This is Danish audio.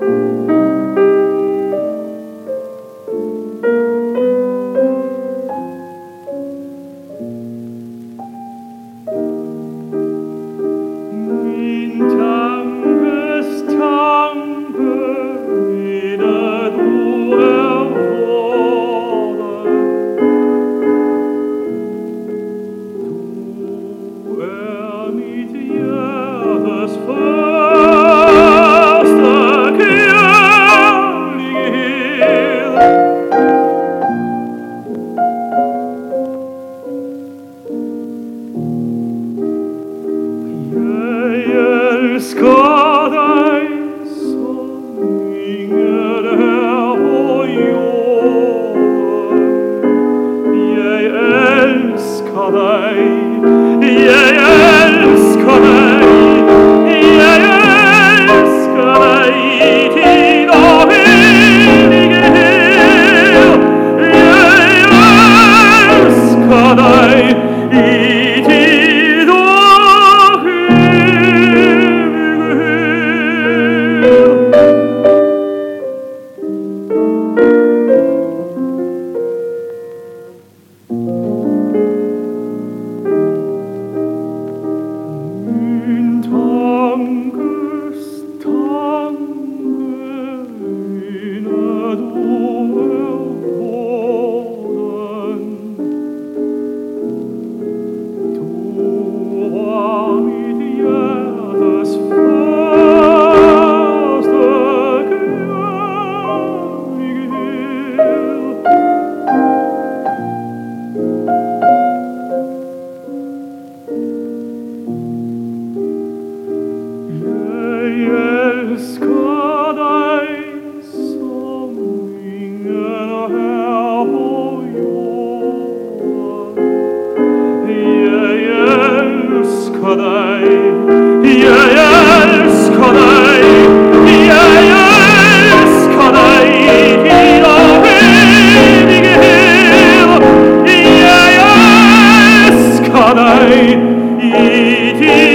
Elsker dig som ingen her på jorden. Jeg elsker dig, jeg elsker dig, jeg elsker dig i din og evighed. Jeg elsker dig i din og elsker dig som ingen her på jorden. Jeg elsker dig, jeg elsker dig, jeg elsker dig i din og evighed. Jeg elsker dig i din